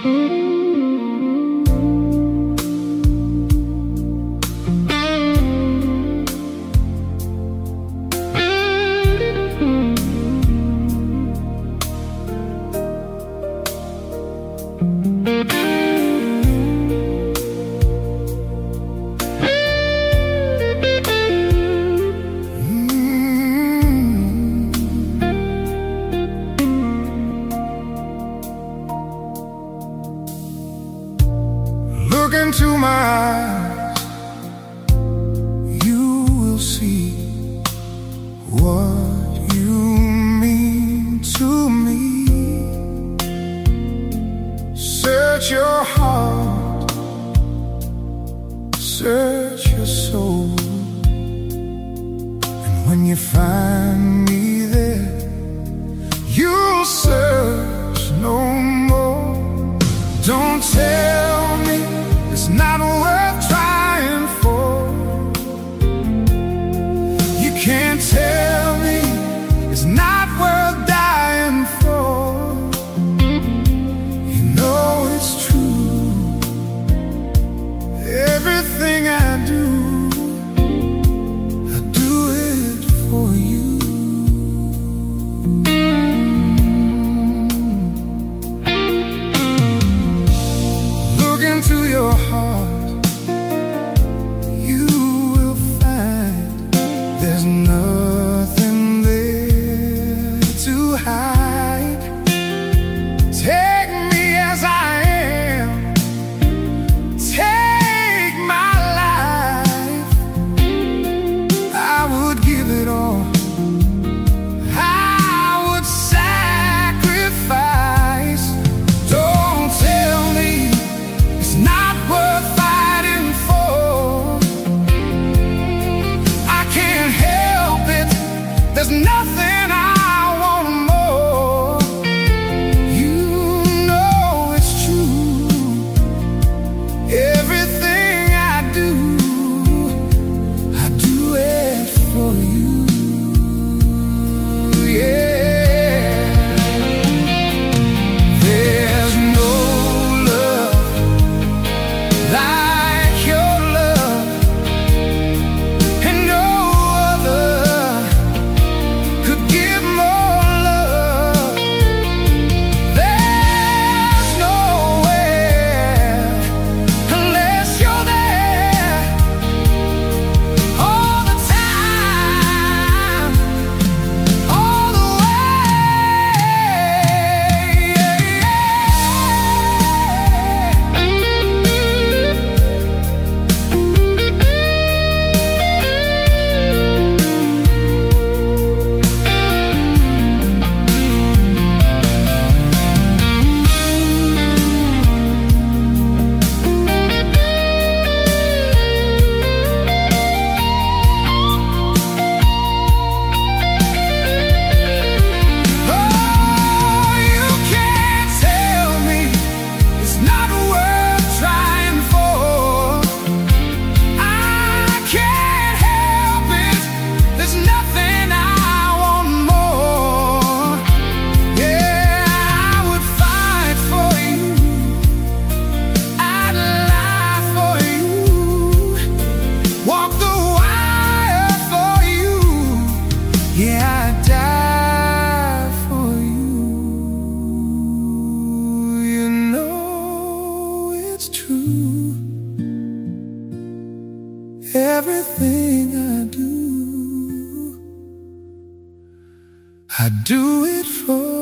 Look into my eyes, you will see what you mean to me. Search your heart, search your soul, and when you find me there, you'll search no more. Don't tell me it's not worth trying for. You can't tell me it's not worth dying for. You know it's true. Everything I do it for you. Look into your heart, you will find there's nothing there to hide. Take me as I am, take my life. I would give it all, I would sacrifice. Don't tell me it's not worth fighting for. I can't help it, there's nothing I want more. You know it's true. Everything I do it for you. Yeah. There's no love like your love, and no other could give more love. There's nowhere unless you're there all the time, all the way. Oh, you can't tell me it's not worth trying for. I can't help it, there's nothing I want more. Yeah, I would fight for you, I'd lie for you, walk the wire for you. Yeah, I'd die for you. You know it's true. Everything I do it for